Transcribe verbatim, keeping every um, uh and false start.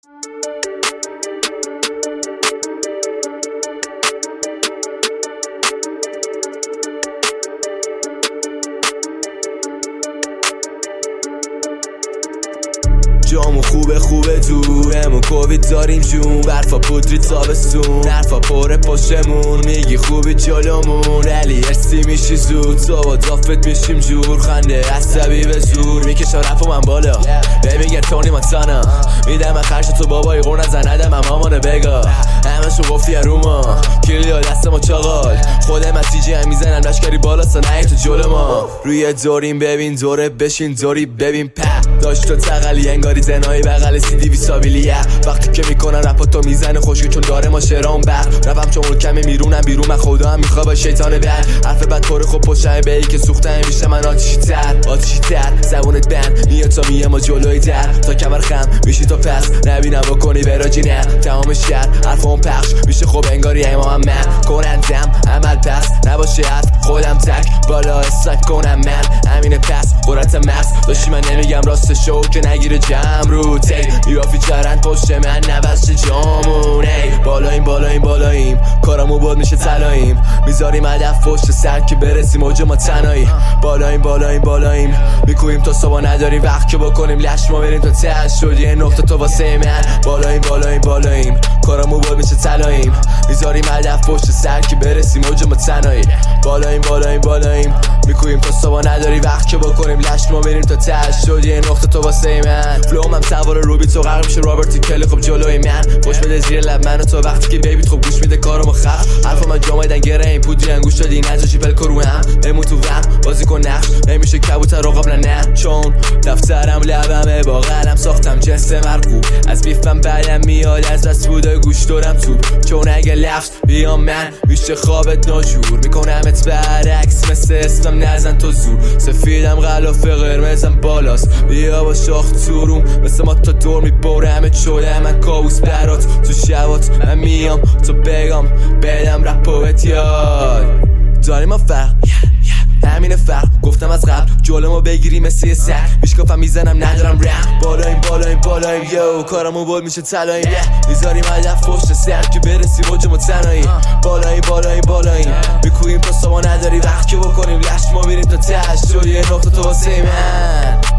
جامو خوبه خوبه دورمون کووید داریم جون برفا پودری تابستون حرفا پره پشتمون میگی خوبی جلومون علی ارسی میشی زود تو با دافت میشیم جور خنده عصبی به زور میکشم رفو من بالا بمیگر تونی مانتانا میدم من خرش تو بابای غور نزن ندم من مامانه بگا همشو گفتی روما کلیا دست ما چاقال خودم از دیجی هم میزنم لشکری بالا سنه تو جلو ما روی دوریم ببین دوره بشین دوری ببین په داشت تو تقلی انگاری زنای بغل سیدی بیسابیلیه وقتی که میکنن رپا تو میزنه خوشگی چون داره ما شرام بر رپم چون کمه میرونم بیرون من خدا هم میخوا با شیطان بر حرف بد طور خوب پشتم به ای که سوختم میشه من آتیشی تر آتیشی تر زبونت بند میاد تا میه ما جلوی در تا کمر خم میشی تو پس نبینم بکنی براجی نه تمام شهر حرفم پخش میشه خوب انگاری امام من کنندم عمل پس نباشه از خودم تک بالا استاک کنم من همین پس قرات مغز داشتی من نمیگم راست شو که نگیره جمع رو تی میرافی چرند پشت من نوست جامون ای بالاییم بالاییم بالاییم کارمو باد میشه تلاییم میذاریم هدف پشت سر که برسیم اوج ما تنهایی بالاییم بالاییم بالاییم میکویم تا صبح نداریم وقت که بکنیم لش ما بریم تا ته شد یه نقطه تو واسه من بالاییم بالاییم بالاییم کارمو باد میشه تلاییم میذاریم هدف پشت سر که برسیم اوج ما تنهایی بالاییم بالاییم بالاییم میکویم تا صبح نداری وقت که بکنیم لش ما بریم تا ته شد یه نقطه تو واسه من فلوم هم سوار روبی تو غرق میشه رابرت کلی خب جلوی من خوش بده زیر لب منو تو وقتی که بیبیت خب گوش میده کارمو خف حرف من جامایدن گره این پودی انگوش دادی نجاشی پل کرو هم بمون تو وقت بازی کن نقش نمیشه کبوتر رو قبلا نه چون دفترم لبمه با قلم ساختم جنس مرغوب از بیفم بعدم میاد از دست بودای گوش دارم تو چون اگه لفظ بیام من میشه خوابت ناجور میکنمت برعکس مثل اسمم نزن تو زور سفیدم غلافه قرمزم بالاست بیا با شاخ توروم مثل ما تا دور میبرمت شده من کابوس برات تو شبات من میام تو بگم بدم رپوت یاد داریم ما فرق همین فرق گفتم از قبل جلو ما بگیری مثل یه سر میشکافم میزنم ندارم رم بالاییم بالاییم بالاییم یو کارمو بود میشه تلاییم میذاریم هدف پشت سر که برسیم اوج ما تنهایی بالاییم بالاییم بالاییم میکویم تا صبح نداری وقت که بکنیم لش ما میریم تا ته شد یه نقطه تو واسه من